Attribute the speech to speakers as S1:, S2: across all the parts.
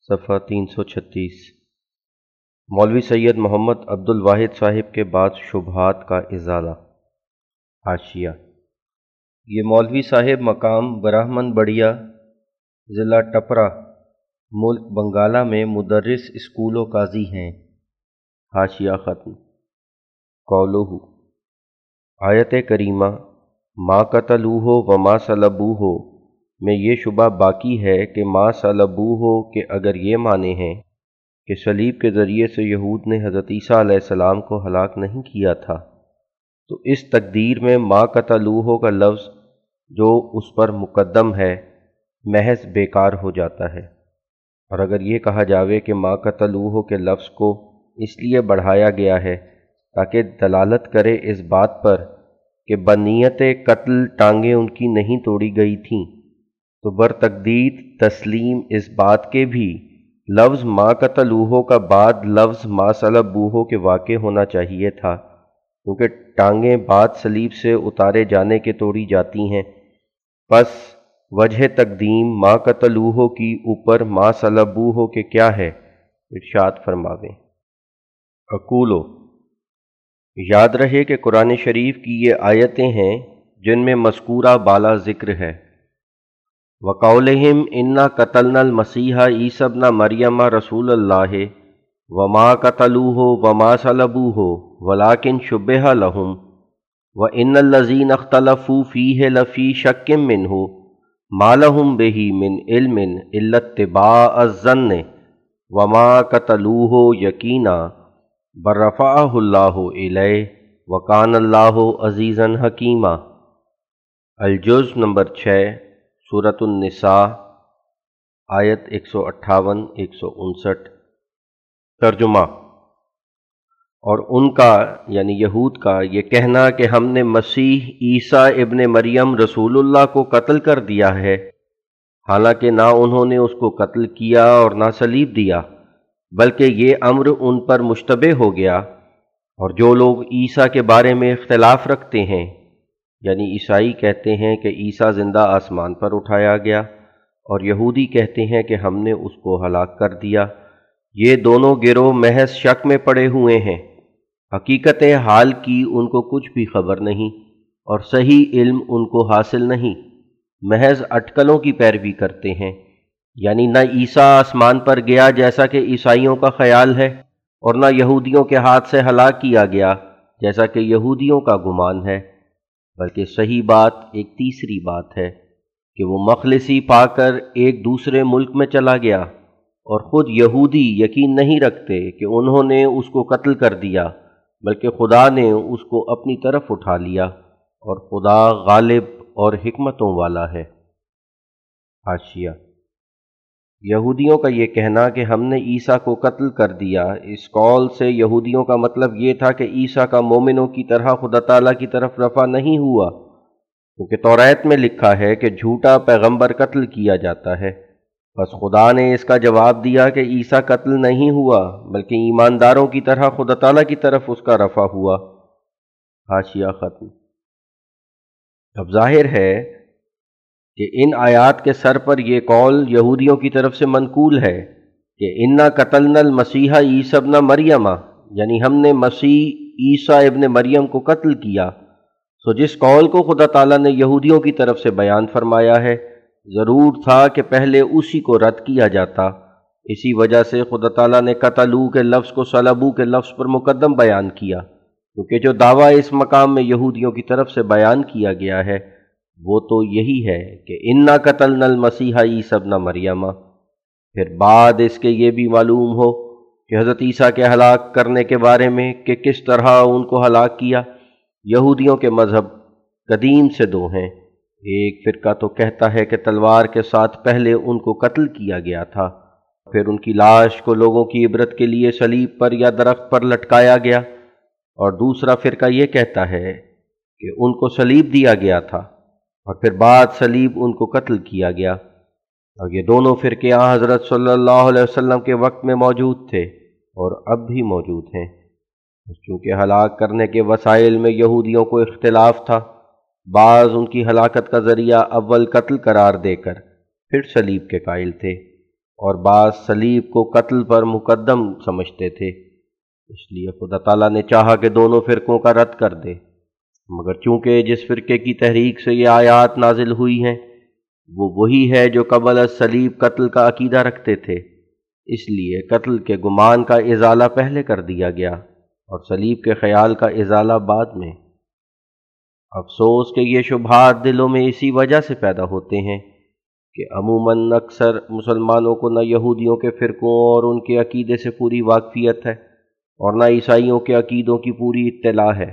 S1: صفحہ 336۔ مولوی سید محمد عبد الواحد صاحب کے بعد شبہات کا ازالہ۔ حاشیہ: یہ مولوی صاحب مقام برہمن بڑیا، ضلع ٹپرا، ملک بنگالہ میں مدرس اسکول و قاضی ہیں۔ حاشیہ ختم۔ قولہ: آیت کریمہ ما قتلوہ وما صلبوہ میں یہ شبہ باقی ہے کہ ما صلبوہ کہ اگر یہ معنی ہیں کہ صلیب کے ذریعے سے یہود نے حضرت عیسیٰ علیہ السلام کو ہلاک نہیں کیا تھا، تو اس تقدیر میں ما قتلوہ کا لفظ جو اس پر مقدم ہے محض بیکار ہو جاتا ہے، اور اگر یہ کہا جاوے کہ ما قتلوہ کے لفظ کو اس لیے بڑھایا گیا ہے تاکہ دلالت کرے اس بات پر کہ بنیت قتل ٹانگیں ان کی نہیں توڑی گئی تھیں، تو برتقدید تسلیم اس بات کے بھی لفظ ما قتلوہ کا بعد لفظ ما صلبوہ کے واقع ہونا چاہیے تھا، کیونکہ ٹانگیں بعد صلیب سے اتارے جانے کے توڑی جاتی ہیں۔ پس وجہ تقدیم ما قتلوہ کی اوپر ما صلبوہ کے کیا ہے؟ ارشاد فرماویں۔ اقولو: یاد رہے کہ قرآن شریف کی یہ آیتیں ہیں جن میں مذکورہ بالا ذکر ہے۔ وَقَوْلِهِمْ إِنَّا قَتَلْنَا الْمَسِيحَ عِيسَى ابْنَ مَرْيَمَ رَسُولَ اللَّهِ وَمَا قَتَلُوهُ وَمَا صَلَبُوهُ وَلَٰكِنْ شُبِّهَ لَهُمْ وَإِنَّ الَّذِينَ اخْتَلَفُوا فِيهِ لَفِي شَكٍّ مِّنْهُ مَا لَهُمْ بِهِ مِنْ عِلْمٍ إِلَّا اتِّبَاعَ الظَّنِّ وَمَا قَتَلُوهُ يَقِينًا بَل رَّفَعَهُ اللَّهُ إِلَيْهِ وَكَانَ اللَّهُ عَزِيزًا حَكِيمًا۔ الجزء نمبر 6، سورۃ النساء، آیت 158-159۔ ترجمہ: اور ان کا یعنی یہود کا یہ کہنا کہ ہم نے مسیح عیسیٰ ابن مریم رسول اللہ کو قتل کر دیا ہے، حالانکہ نہ انہوں نے اس کو قتل کیا اور نہ صلیب دیا، بلکہ یہ امر ان پر مشتبہ ہو گیا، اور جو لوگ عیسیٰ کے بارے میں اختلاف رکھتے ہیں یعنی عیسائی کہتے ہیں کہ عیسیٰ زندہ آسمان پر اٹھایا گیا، اور یہودی کہتے ہیں کہ ہم نے اس کو ہلاک کر دیا، یہ دونوں گروہ محض شک میں پڑے ہوئے ہیں، حقیقت حال کی ان کو کچھ بھی خبر نہیں، اور صحیح علم ان کو حاصل نہیں، محض اٹکلوں کی پیروی کرتے ہیں، یعنی نہ عیسیٰ آسمان پر گیا جیسا کہ عیسائیوں کا خیال ہے، اور نہ یہودیوں کے ہاتھ سے ہلاک کیا گیا جیسا کہ یہودیوں کا گمان ہے، بلکہ صحیح بات ایک تیسری بات ہے کہ وہ مخلصی پا کر ایک دوسرے ملک میں چلا گیا، اور خود یہودی یقین نہیں رکھتے کہ انہوں نے اس کو قتل کر دیا، بلکہ خدا نے اس کو اپنی طرف اٹھا لیا، اور خدا غالب اور حکمتوں والا ہے۔ حاشیہ: یہودیوں کا یہ کہنا کہ ہم نے عیسیٰ کو قتل کر دیا، اس قول سے یہودیوں کا مطلب یہ تھا کہ عیسیٰ کا مومنوں کی طرح خدا تعالیٰ کی طرف رفع نہیں ہوا، کیونکہ توریت میں لکھا ہے کہ جھوٹا پیغمبر قتل کیا جاتا ہے۔ بس خدا نے اس کا جواب دیا کہ عیسیٰ قتل نہیں ہوا، بلکہ ایمانداروں کی طرح خدا تعالیٰ کی طرف اس کا رفع ہوا۔ حاشیہ ختم۔ اب ظاہر ہے کہ ان آیات کے سر پر یہ قول یہودیوں کی طرف سے منقول ہے کہ انا قتلنا المسیح عیسی ابن مریم، یعنی ہم نے مسیح عیسیٰ ابن مریم کو قتل کیا، سو جس قول کو خدا تعالیٰ نے یہودیوں کی طرف سے بیان فرمایا ہے، ضرور تھا کہ پہلے اسی کو رد کیا جاتا، اسی وجہ سے خدا تعالیٰ نے قتلو کے لفظ کو صلبو کے لفظ پر مقدم بیان کیا، کیونکہ جو دعویٰ اس مقام میں یہودیوں کی طرف سے بیان کیا گیا ہے وہ تو یہی ہے کہ انا قتلنا المسیح عیسی ابن مریم، پھر بعد اس کے یہ بھی معلوم ہو کہ حضرت عیسیٰ کے ہلاک کرنے کے بارے میں کہ کس طرح ان کو ہلاک کیا۔ یہودیوں کے مذہب قدیم سے دو ہیں، ایک فرقہ تو کہتا ہے کہ تلوار کے ساتھ پہلے ان کو قتل کیا گیا تھا، پھر ان کی لاش کو لوگوں کی عبرت کے لیے صلیب پر یا درخت پر لٹکایا گیا، اور دوسرا فرقہ یہ کہتا ہے کہ ان کو صلیب دیا گیا تھا اور پھر بعد صلیب ان کو قتل کیا گیا، اور یہ دونوں فرقے حضرت صلی اللہ علیہ وسلم کے وقت میں موجود تھے اور اب بھی موجود ہیں۔ چونکہ ہلاک کرنے کے وسائل میں یہودیوں کو اختلاف تھا، بعض ان کی ہلاکت کا ذریعہ اول قتل قرار دے کر پھر صلیب کے قائل تھے، اور بعض صلیب کو قتل پر مقدم سمجھتے تھے، اس لیے خدا تعالیٰ نے چاہا کہ دونوں فرقوں کا رد کر دے، مگر چونکہ جس فرقے کی تحریک سے یہ آیات نازل ہوئی ہیں وہ وہی ہے جو قبل از صلیب قتل کا عقیدہ رکھتے تھے، اس لیے قتل کے گمان کا ازالہ پہلے کر دیا گیا اور صلیب کے خیال کا ازالہ بعد میں۔ افسوس کہ یہ شبہات دلوں میں اسی وجہ سے پیدا ہوتے ہیں کہ عموماً اکثر مسلمانوں کو نہ یہودیوں کے فرقوں اور ان کے عقیدے سے پوری واقفیت ہے اور نہ عیسائیوں کے عقیدوں کی پوری اطلاع ہے،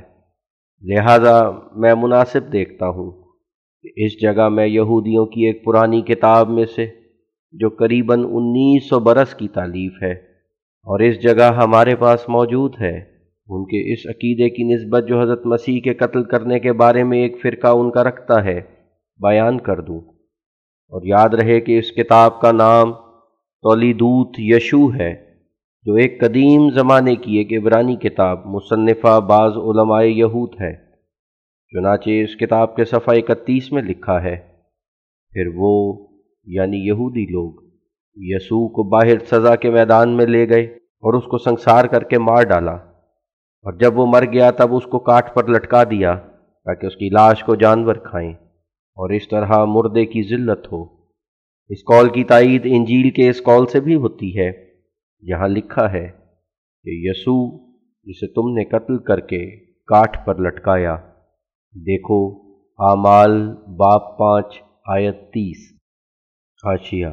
S1: لہذا میں مناسب دیکھتا ہوں کہ اس جگہ میں یہودیوں کی ایک پرانی کتاب میں سے جو قریباً 1900 برس کی تالیف ہے اور اس جگہ ہمارے پاس موجود ہے، ان کے اس عقیدے کی نسبت جو حضرت مسیح کے قتل کرنے کے بارے میں ایک فرقہ ان کا رکھتا ہے بیان کر دوں۔ اور یاد رہے کہ اس کتاب کا نام تولیدوت یشوع ہے، جو ایک قدیم زمانے کی ایک عبرانی کتاب مصنفہ بعض علماء یہود ہے۔ چنانچہ اس کتاب کے صفحہ 31 میں لکھا ہے، پھر وہ یعنی یہودی لوگ یسوع کو باہر سزا کے میدان میں لے گئے اور اس کو سنسار کر کے مار ڈالا، اور جب وہ مر گیا تب اس کو کاٹ پر لٹکا دیا تاکہ اس کی لاش کو جانور کھائیں اور اس طرح مردے کی ذلت ہو۔ اس قول کی تائید انجیل کے اس قول سے بھی ہوتی ہے جہاں لکھا ہے کہ یسوع جسے تم نے قتل کر کے کاٹ پر لٹکایا، دیکھو اعمال باب 5 آیت 30۔ حاشیہ: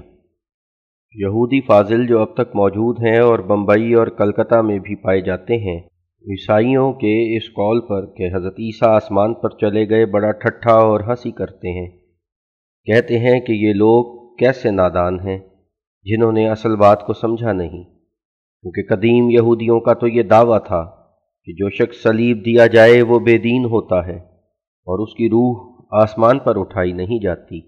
S1: یہودی فاضل جو اب تک موجود ہیں اور بمبئی اور کلکتہ میں بھی پائے جاتے ہیں، عیسائیوں کے اس قول پر کہ حضرت عیسیٰ آسمان پر چلے گئے بڑا ٹھٹھا اور ہنسی کرتے ہیں، کہتے ہیں کہ یہ لوگ کیسے نادان ہیں جنہوں نے اصل بات کو سمجھا نہیں، کیونکہ قدیم یہودیوں کا تو یہ دعویٰ تھا کہ جو شخص صلیب دیا جائے وہ بے دین ہوتا ہے اور اس کی روح آسمان پر اٹھائی نہیں جاتی۔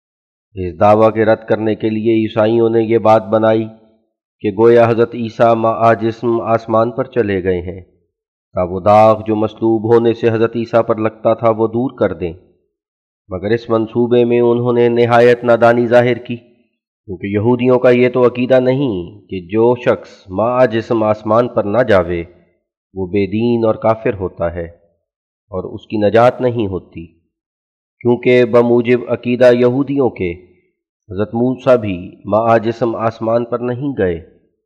S1: اس دعویٰ کے رد کرنے کے لیے عیسائیوں نے یہ بات بنائی کہ گویا حضرت عیسیٰ جسم آسمان پر چلے گئے ہیں تا وہ داغ جو مصلوب ہونے سے حضرت عیسیٰ پر لگتا تھا وہ دور کر دیں، مگر اس منصوبے میں انہوں نے نہایت نادانی ظاہر کی، کیونکہ یہودیوں کا یہ تو عقیدہ نہیں کہ جو شخص جسم آسمان پر نہ جاوے وہ بے دین اور کافر ہوتا ہے اور اس کی نجات نہیں ہوتی، کیونکہ بموجب عقیدہ یہودیوں کے حضرت موسیٰ بھی جسم آسمان پر نہیں گئے۔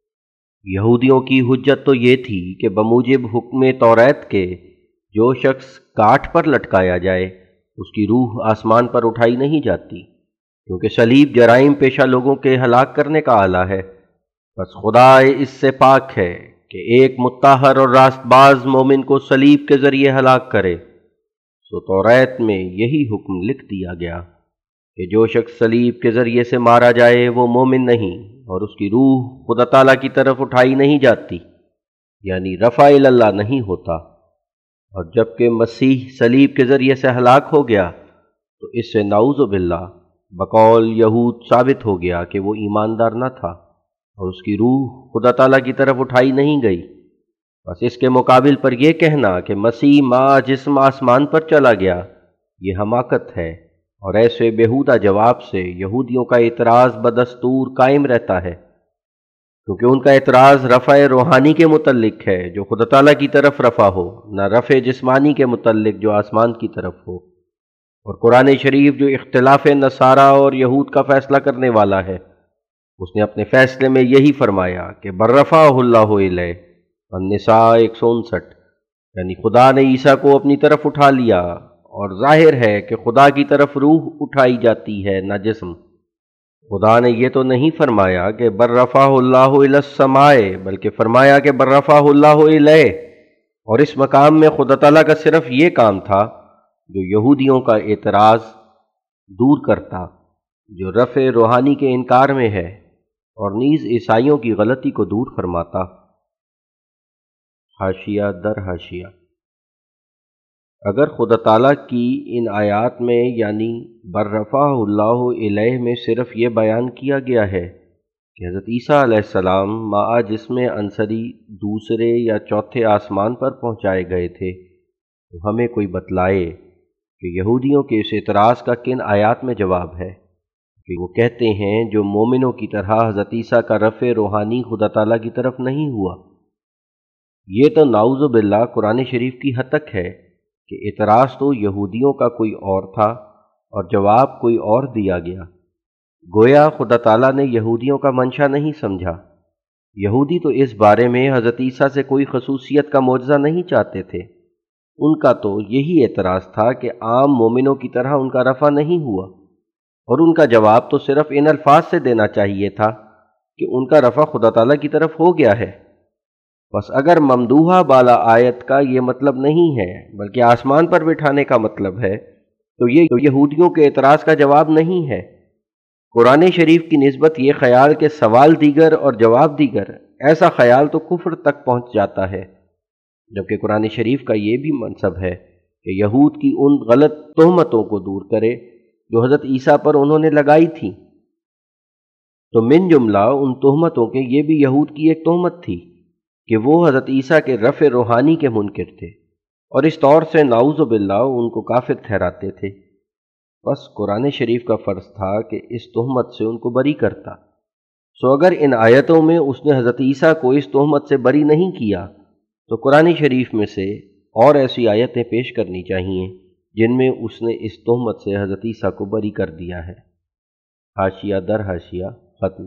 S1: یہودیوں کی حجت تو یہ تھی کہ بموجب حکم توریت کے جو شخص کاٹ پر لٹکایا جائے اس کی روح آسمان پر اٹھائی نہیں جاتی، کیونکہ صلیب جرائم پیشہ لوگوں کے ہلاک کرنے کا آلہ ہے، بس خدا اس سے پاک ہے کہ ایک مطہر اور راست باز مومن کو صلیب کے ذریعے ہلاک کرے، سو توریت میں یہی حکم لکھ دیا گیا کہ جو شخص صلیب کے ذریعے سے مارا جائے وہ مومن نہیں اور اس کی روح خدا تعالیٰ کی طرف اٹھائی نہیں جاتی، یعنی رفع اللہ نہیں ہوتا۔ اور جبکہ مسیح صلیب کے ذریعے سے ہلاک ہو گیا تو اس سے نعوذ باللہ بقول یہود ثابت ہو گیا کہ وہ ایماندار نہ تھا اور اس کی روح خدا تعالیٰ کی طرف اٹھائی نہیں گئی۔ بس اس کے مقابل پر یہ کہنا کہ مسیح جسم آسمان پر چلا گیا یہ حماقت ہے، اور ایسے بیہودہ جواب سے یہودیوں کا اعتراض بدستور قائم رہتا ہے، کیونکہ ان کا اعتراض رفع روحانی کے متعلق ہے جو خدا تعالیٰ کی طرف رفع ہو، نہ رفع جسمانی کے متعلق جو آسمان کی طرف ہو۔ اور قرآن شریف جو اختلاف نصارہ اور یہود کا فیصلہ کرنے والا ہے، اس نے اپنے فیصلے میں یہی فرمایا کہ بررفعہ اللہ الیہ، النساء 159، یعنی خدا نے عیسیٰ کو اپنی طرف اٹھا لیا، اور ظاہر ہے کہ خدا کی طرف روح اٹھائی جاتی ہے نہ جسم۔ خدا نے یہ تو نہیں فرمایا کہ بررفعہ اللہ الی السماء، بلکہ فرمایا کہ بررفعہ اللہ الیہ، اور اس مقام میں خدا تعالیٰ کا صرف یہ کام تھا جو یہودیوں کا اعتراض دور کرتا جو رفع روحانی کے انکار میں ہے، اور نیز عیسائیوں کی غلطی کو دور فرماتا۔ حاشیہ در حاشیہ: اگر خدا تعالیٰ کی ان آیات میں یعنی بررفعہ اللہ الیہ میں صرف یہ بیان کیا گیا ہے کہ حضرت عیسیٰ علیہ السلام جسم عنصری دوسرے یا چوتھے آسمان پر پہنچائے گئے تھے، تو ہمیں کوئی بتلائے کہ یہودیوں کے اس اعتراض کا کن آیات میں جواب ہے کہ وہ کہتے ہیں جو مومنوں کی طرح حضرت عیسیٰ کا رفع روحانی خدا تعالیٰ کی طرف نہیں ہوا۔ یہ تو نعوذ باللہ قرآن شریف کی حد تک ہے کہ اعتراض تو یہودیوں کا کوئی اور تھا اور جواب کوئی اور دیا گیا۔ گویا خدا تعالیٰ نے یہودیوں کا منشا نہیں سمجھا۔ یہودی تو اس بارے میں حضرت عیسیٰ سے کوئی خصوصیت کا معجزہ نہیں چاہتے تھے۔ ان کا تو یہی اعتراض تھا کہ عام مومنوں کی طرح ان کا رفع نہیں ہوا، اور ان کا جواب تو صرف ان الفاظ سے دینا چاہیے تھا کہ ان کا رفع خدا تعالیٰ کی طرف ہو گیا ہے۔ بس اگر ممدوحہ بالا آیت کا یہ مطلب نہیں ہے بلکہ آسمان پر بٹھانے کا مطلب ہے تو یہ یہودیوں کے اعتراض کا جواب نہیں ہے۔ قرآن شریف کی نسبت یہ خیال کہ سوال دیگر اور جواب دیگر، ایسا خیال تو کفر تک پہنچ جاتا ہے، جبکہ قرآن شریف کا یہ بھی منصب ہے کہ یہود کی ان غلط تہمتوں کو دور کرے جو حضرت عیسیٰ پر انہوں نے لگائی تھیں۔ تو من جملہ ان تہمتوں کے یہ بھی یہود کی ایک تہمت تھی کہ وہ حضرت عیسیٰ کے رفع روحانی کے منکر تھے، اور اس طور سے نعوذ باللہ ان کو کافر ٹھہراتے تھے۔ بس قرآن شریف کا فرض تھا کہ اس تہمت سے ان کو بری کرتا۔ سو اگر ان آیتوں میں اس نے حضرت عیسیٰ کو اس تہمت سے بری نہیں کیا تو قرآن شریف میں سے اور ایسی آیتیں پیش کرنی چاہیے جن میں اس نے اس تہمت سے حضرت عیسیٰ کو بری کر دیا ہے۔ حاشیہ در حاشیہ ختم۔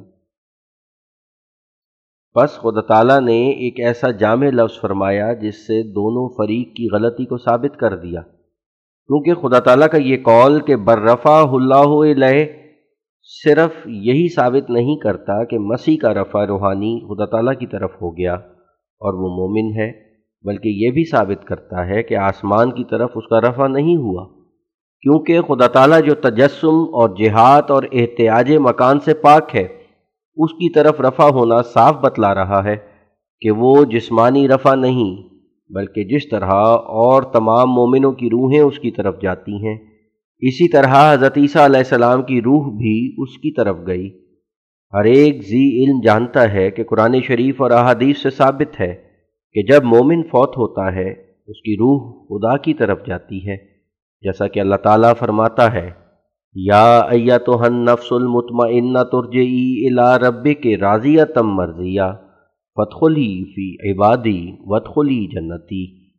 S1: بس خدا تعالیٰ نے ایک ایسا جامع لفظ فرمایا جس سے دونوں فریق کی غلطی کو ثابت کر دیا، کیونکہ خدا تعالیٰ کا یہ قول کہ بررفعہ اللہ الیہ صرف یہی ثابت نہیں کرتا کہ مسیح کا رفع روحانی خدا تعالیٰ کی طرف ہو گیا اور وہ مومن ہے، بلکہ یہ بھی ثابت کرتا ہے کہ آسمان کی طرف اس کا رفع نہیں ہوا، کیونکہ خدا تعالیٰ جو تجسم اور جہاد اور احتیاج مکان سے پاک ہے، اس کی طرف رفع ہونا صاف بتلا رہا ہے کہ وہ جسمانی رفع نہیں، بلکہ جس طرح اور تمام مومنوں کی روحیں اس کی طرف جاتی ہیں، اسی طرح حضرت عیسیٰ علیہ السلام کی روح بھی اس کی طرف گئی۔ ہر ایک ذی علم جانتا ہے کہ قرآن شریف اور احادیث سے ثابت ہے کہ جب مومن فوت ہوتا ہے اس کی روح خدا کی طرف جاتی ہے، جیسا کہ اللہ تعالیٰ فرماتا ہے یا ایتھا النفس المطمئنۃ ارجعی الی ربک راضیۃ مرضیہ فادخلی فی عبادی وادخلی جنتی۔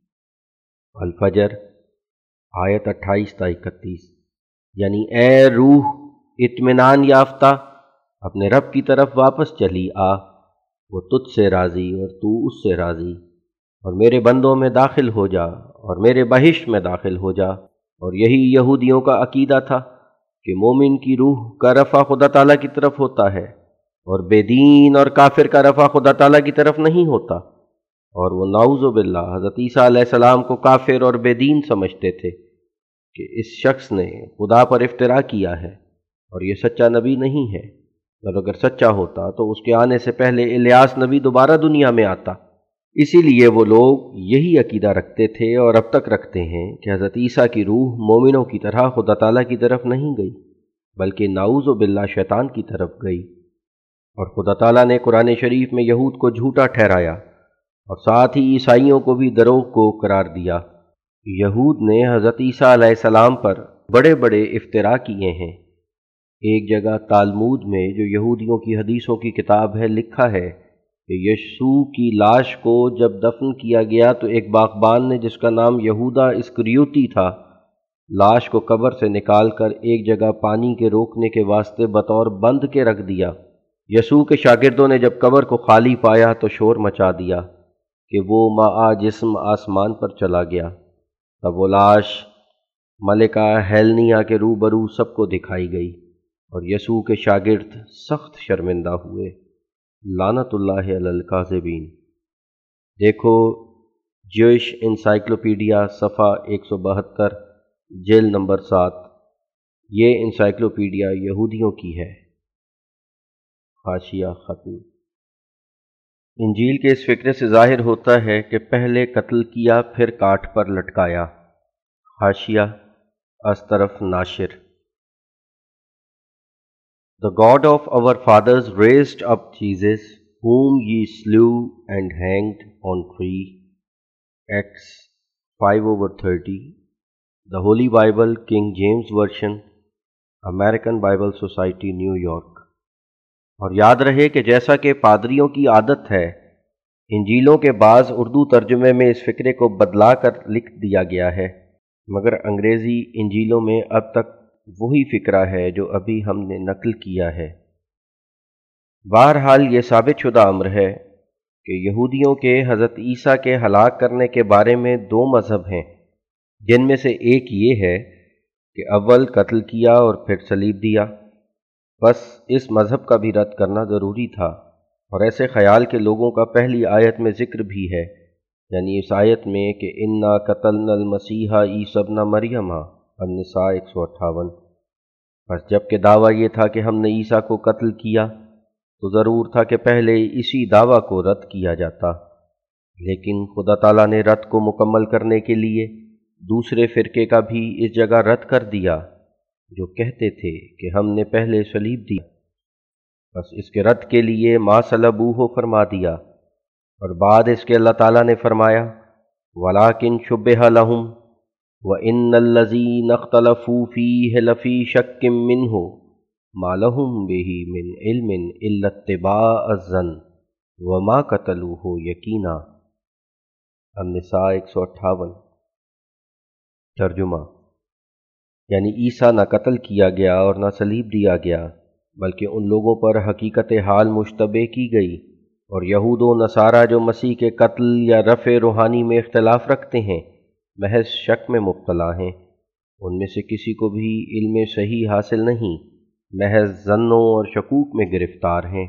S1: الفجر آیت 28 تا 31۔ یعنی اے روح اطمینان یافتہ، اپنے رب کی طرف واپس چلی آ، وہ تجھ سے راضی اور تو اس سے راضی، اور میرے بندوں میں داخل ہو جا اور میرے بہشت میں داخل ہو جا۔ اور یہی یہودیوں کا عقیدہ تھا کہ مومن کی روح کا رفع خدا تعالیٰ کی طرف ہوتا ہے اور بے دین اور کافر کا رفع خدا تعالیٰ کی طرف نہیں ہوتا، اور وہ نعوذ باللہ حضرت عیسیٰ علیہ السلام کو کافر اور بے دین سمجھتے تھے کہ اس شخص نے خدا پر افتراء کیا ہے اور یہ سچا نبی نہیں ہے، اور اگر سچا ہوتا تو اس کے آنے سے پہلے الیاس نبی دوبارہ دنیا میں آتا۔ اسی لیے وہ لوگ یہی عقیدہ رکھتے تھے اور اب تک رکھتے ہیں کہ حضرت عیسیٰ کی روح مومنوں کی طرح خدا تعالیٰ کی طرف نہیں گئی بلکہ نعوذ باللہ شیطان کی طرف گئی، اور خدا تعالیٰ نے قرآن شریف میں یہود کو جھوٹا ٹھہرایا اور ساتھ ہی عیسائیوں کو بھی دروغ کو قرار دیا۔ یہود نے حضرت عیسیٰ علیہ السلام پر بڑے بڑے افتراء کیے ہیں۔ ایک جگہ تالمود میں جو یہودیوں کی حدیثوں کی کتاب ہے لکھا ہے کہ یسوع کی لاش کو جب دفن کیا گیا تو ایک باغبان نے جس کا نام یہودا اسکریوتی تھا، لاش کو قبر سے نکال کر ایک جگہ پانی کے روکنے کے واسطے بطور بند کے رکھ دیا۔ یسوع کے شاگردوں نے جب قبر کو خالی پایا تو شور مچا دیا کہ وہ معا جسم آسمان پر چلا گیا۔ تب وہ لاش ملکہ ہیلنیا کے روبرو سب کو دکھائی گئی، اور یسوع کے شاگرد سخت شرمندہ ہوئے۔ لعنت اللہ علی الکاذبین۔ دیکھو جوئش انسائکلوپیڈیا صفحہ 172، جلد نمبر 7۔ یہ انسائکلوپیڈیا یہودیوں کی ہے۔ حاشیہ ختم۔ انجیل کے اس فقرے سے ظاہر ہوتا ہے کہ پہلے قتل کیا پھر کاٹ پر لٹکایا۔ حاشیہ از طرف ناشر۔ The God of our fathers raised up Jesus, whom ye slew and hanged on tree. Acts 5/30. The Holy Bible, King James Version, American Bible society, New York. और याद रहे कि जैसा कि पादरियों की आदत है, इंजीलों के बाज़ उर्दू तर्जुमे में इस फ़िक्रे को बदला कर लिख दिया गया है, मगर अंग्रेज़ी इंजीलों में अब तक वही फ़िक्रा है जो अभी हमने नकल किया है। बहरहाल ये साबित शुदा अम्र है कि यहूदियों के हज़रत ईसा के हलाक करने के बारे में दो मज़हब हैं, जिनमें से एक ये है कि अव्वल कत्ल किया और फिर सलीब दिया। बस इस मज़हब का भी रद्द करना ज़रूरी था, और ऐसे ख़याल के लोगों का पहली आयत में ज़िक्र भी है, यानी इस आयत में कि इन्ना कतलनल मसीहा ईसा इब्न मरियम अन्निसा 158। बस जबकि दावा ये था कि हमने ईसा को कत्ल किया, तो ज़रूर था कि पहले इसी दावा को रद्द किया जाता, लेकिन खुदा ताला ने रद्द को मुकम्मल करने के लिए दूसरे फ़िरके का भी इस जगह रद्द कर दिया, जो कहते थे कि हमने पहले सलीब दिया। बस इसके रद्द के लिए मा सलबूहु फरमा दिया, और बाद इसके अल्लाह ताला ने फरमाया वलाकिन शुब्बिह लहुम व इन्नल्लज़ीना इख्तलफ़ू फ़ीहि लफ़ी शक्किम मिन्हु मा लहुम बिही मिन इल्मिन इल्ला इत्तिबाअज़्ज़न व मा क़तलूहु यकीना। अन्निसा 158। तर्जुमा, यानी ईसा न कत्ल किया गया और न सलीब दिया गया, बल्कि उन लोगों पर हकीकत हाल मुश्तबे की गई, और यहूद व नसारा जो मसीह के कत्ल या रफ़े रूहानी में इख्तलाफ रखते हैं, महज शक में मुब्तला हैं। उनमें से किसी को भी इल्म सही हासिल नहीं, महज ज़न्नों और शकूक में गिरफ्तार हैं,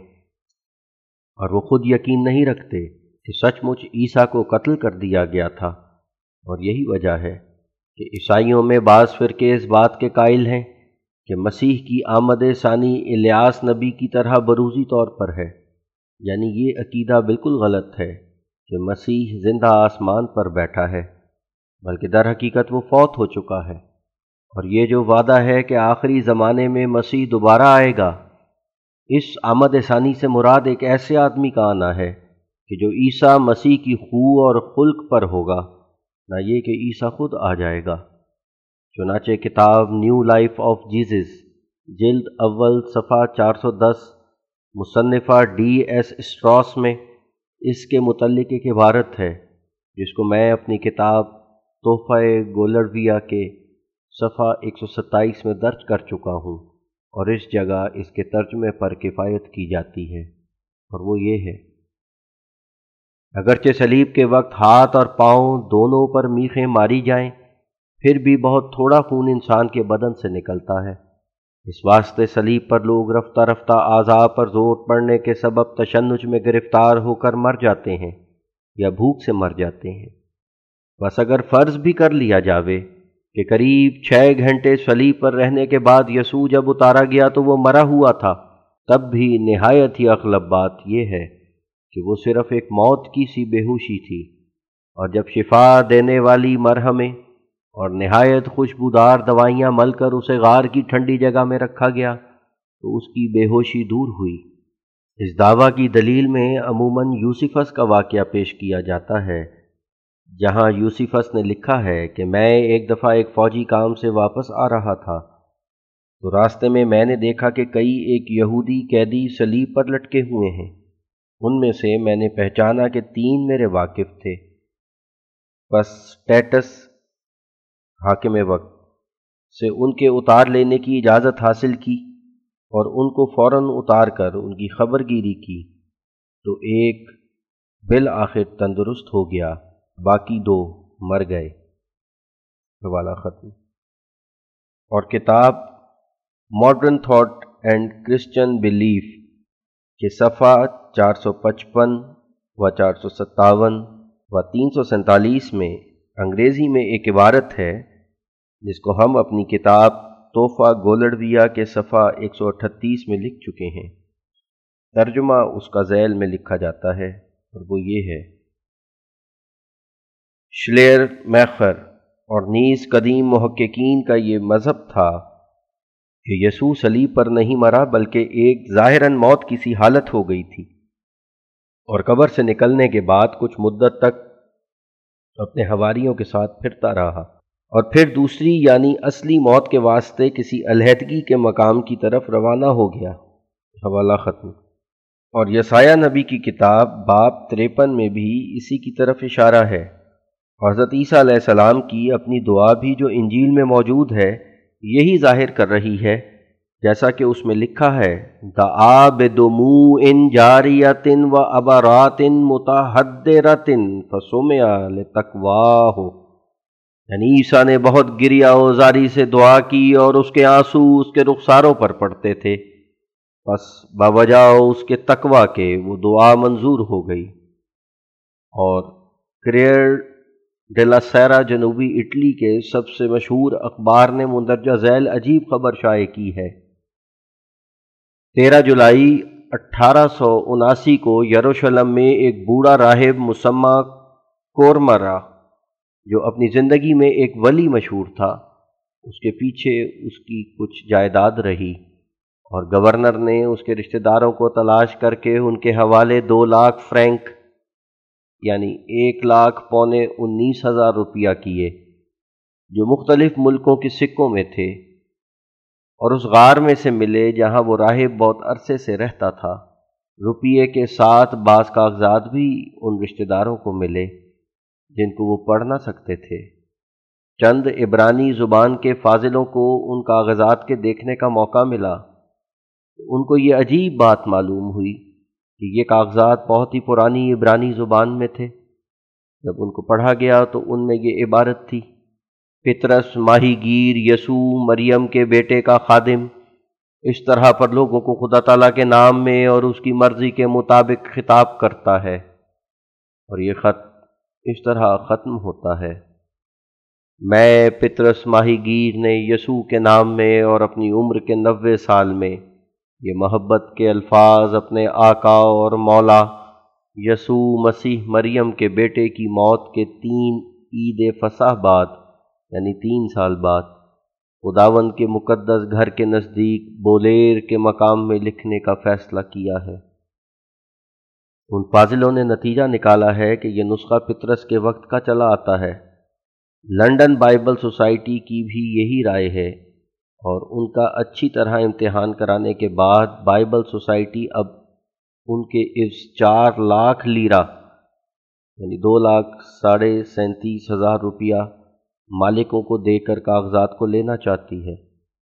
S1: और वो खुद यकीन नहीं रखते कि सचमुच ईसा को कत्ल कर दिया गया था। और यही वजह है कि ईसाइयों में बाज़ फ़िरके इस बात के कायल हैं कि मसीह की आमद सानी इलियास नबी की तरह बरूज़ी तौर पर है, यानी ये अकीदा बिल्कुल गलत है कि मसीह ज़िंदा आसमान पर बैठा है, बल्कि दर हकीकत वो फौत हो चुका है। और ये जो वादा है कि आखिरी ज़माने में मसीह दोबारा आएगा, इस आमद सानी से मुराद एक ऐसे आदमी का आना है कि जो ईसा मसीह की खू और खुल्क पर होगा, ना ये कि ईसा खुद आ जाएगा। चुनाचे किताब न्यू लाइफ ऑफ जीसस जिल्द अव्वल सफ़ा 410 मुसन्निफ़ा D.S. स्ट्रॉस में इसके मुतल्लिक़ एक इबारत है, जिसको मैं अपनी किताब तोहफ़ा गोलरविया के सफ़ा 127 में दर्ज कर चुका हूँ, और इस जगह इसके तर्जुमे पर किफ़ायत की जाती है, और वो ये है, अगरचे सलीब के वक्त हाथ और पाँव दोनों पर मीखें मारी जाएं, फिर भी बहुत थोड़ा खून इंसान के बदन से निकलता है। इस वास्ते सलीब पर लोग रफ्ता रफ्ता आज़ा पर जोर पड़ने के सबब तशन्नुज में गिरफ्तार होकर मर जाते हैं या भूख से मर जाते हैं। बस अगर फ़र्ज़ भी कर लिया जावे कि करीब 6 घंटे सलीब पर रहने के बाद यसू जब उतारा गया तो वो मरा हुआ था, तब भी निहायत ही अगलब बात यह है कि वो सिर्फ़ एक मौत की सी बेहोशी थी, और जब शिफा देने वाली मरहमें और निहायत खुशबूदार दवाइयाँ मलकर उसे गार की ठंडी जगह में रखा गया, तो उसकी बेहोशी दूर हुई। इस दावा की दलील में अमूमन यूसिफस का वाक़या पेश किया जाता है, जहाँ यूसिफस ने लिखा है कि मैं एक दफ़ा एक फ़ौजी काम से वापस आ रहा था, तो रास्ते में मैंने देखा कि कई एक यहूदी कैदी सलीब पर लटके हुए हैं। उनमें से मैंने पहचाना कि 3 मेरे वाकिफ़ थे। बस स्टेटस हाकिम वक्त से उनके उतार लेने की इजाज़त हासिल की और उनको फ़ौरन उतार कर उनकी खबरगिरी की, तो एक बिल आखिर तंदुरुस्त हो गया, बाकी 2 मर गए। हवाला ख़त्म। और किताब modern thought and Christian belief के सफ़ा 455 व 457 व 347 में अंग्रेज़ी में एक इबारत है, जिसको हम अपनी किताब तोहफ़ा गोलरविया के सफ़ा 138 में लिख चुके हैं। तर्जुमा उसका ज़ैल में लिखा जाता है, और वो ये है, श्लेयर मैखर और नीज़ कदीम मुहक्किकीन का ये मज़हब था कि यसू सलीब पर नहीं मरा, बल्कि एक ज़ाहिरन मौत की सी हालत हो गई थी, और कब्र से निकलने के बाद कुछ मुद्दत तक अपने हवारियों के साथ फिरता रहा। اور پھر دوسری یعنی اصلی موت کے واسطے کسی علیحدگی کے مقام کی طرف روانہ ہو گیا۔ حوالہ ختم۔ اور یسایہ نبی کی کتاب باب 53 میں بھی اسی کی طرف اشارہ ہے۔ حضرت عیسیٰ علیہ السلام کی اپنی دعا بھی جو انجیل میں موجود ہے یہی ظاہر کر رہی ہے، جیسا کہ اس میں لکھا ہے دعا بدموع جاریۃ و عبرات متحدرۃ فسمع لتقواہ، یعنی عیسیٰ نے بہت گریہ و زاری سے دعا کی اور اس کے آنسو اس کے رخساروں پر پڑتے تھے، بس باوجہ اس کے تقوی کے وہ دعا منظور ہو گئی۔ اور کریئر ڈیلا سیرا جنوبی اٹلی کے سب سے مشہور اخبار نے مندرجہ ذیل عجیب خبر شائع کی ہے۔ 13 جولائی 1879 کو یروشلم میں ایک بوڑھا راہب مسمى کورمرا، جو اپنی زندگی میں ایک ولی مشہور تھا، اس کے پیچھے اس کی کچھ جائیداد رہی، اور گورنر نے اس کے رشتہ داروں کو تلاش کر کے ان کے حوالے 2 لاکھ فرینک یعنی 1,19,000 روپیہ کیے، جو مختلف ملکوں کے سکوں میں تھے، اور اس غار میں سے ملے جہاں وہ راہب بہت عرصے سے رہتا تھا۔ روپیے کے ساتھ بعض کاغذات بھی ان رشتہ داروں کو ملے جن کو وہ پڑھ نہ سکتے تھے۔ چند عبرانی زبان کے فاضلوں کو ان کاغذات کے دیکھنے کا موقع ملا۔ ان کو یہ عجیب بات معلوم ہوئی کہ یہ کاغذات بہت ہی پرانی عبرانی زبان میں تھے۔ جب ان کو پڑھا گیا تو ان میں یہ عبارت تھی: پطرس ماہی گیر یسوع مریم کے بیٹے کا خادم اس طرح پر لوگوں کو خدا تعالیٰ کے نام میں اور اس کی مرضی کے مطابق خطاب کرتا ہے، اور یہ خط اس طرح ختم ہوتا ہے: میں پطرس ماہی گیر نے یسوع کے نام میں اور اپنی عمر کے 90 سال میں یہ محبت کے الفاظ اپنے آقا اور مولا یسوع مسیح مریم کے بیٹے کی موت کے 3 عید فصح بعد یعنی 3 سال بعد خداوند کے مقدس گھر کے نزدیک بولیر کے مقام میں لکھنے کا فیصلہ کیا ہے۔ ان فاضلوں نے نتیجہ نکالا ہے کہ یہ نسخہ پطرس کے وقت کا چلا آتا ہے۔ لنڈن بائبل سوسائٹی کی بھی یہی رائے ہے، اور ان کا اچھی طرح امتحان کرانے کے بعد بائبل سوسائٹی اب ان کے اس 4 لاکھ لیرہ یعنی 2,37,500 روپیہ مالکوں کو دے کر کاغذات کو لینا چاہتی ہے۔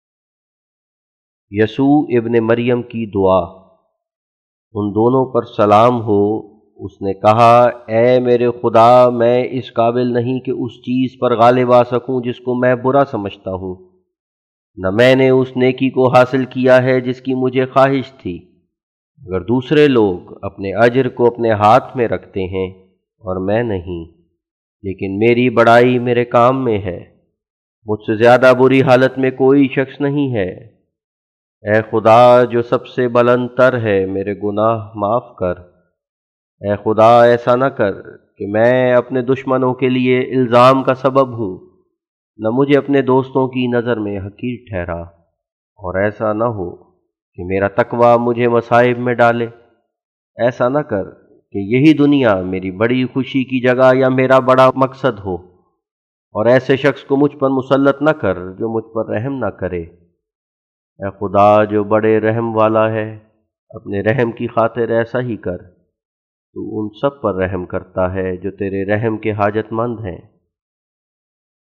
S1: یسوع ابن مریم کی دعا۔ ان دونوں پر سلام ہو، اس نے کہا: اے میرے خدا، میں اس قابل نہیں کہ اس چیز پر غالب آ سکوں جس کو میں برا سمجھتا ہوں، نہ میں نے اس نیکی کو حاصل کیا ہے جس کی مجھے خواہش تھی، مگر دوسرے لوگ اپنے اجر کو اپنے ہاتھ میں رکھتے ہیں اور میں نہیں، لیکن میری بڑائی میرے کام میں ہے، مجھ سے زیادہ بری حالت میں کوئی شخص نہیں ہے۔ اے خدا جو سب سے بلند تر ہے، میرے گناہ معاف کر۔ اے خدا، ایسا نہ کر کہ میں اپنے دشمنوں کے لیے الزام کا سبب ہوں، نہ مجھے اپنے دوستوں کی نظر میں حقیر ٹھہرا، اور ایسا نہ ہو کہ میرا تقوی مجھے مصائب میں ڈالے۔ ایسا نہ کر کہ یہی دنیا میری بڑی خوشی کی جگہ یا میرا بڑا مقصد ہو، اور ایسے شخص کو مجھ پر مسلط نہ کر جو مجھ پر رحم نہ کرے۔ اے خدا جو بڑے رحم والا ہے، اپنے رحم کی خاطر ایسا ہی کر، تو ان سب پر رحم کرتا ہے جو تیرے رحم کے حاجت مند ہیں۔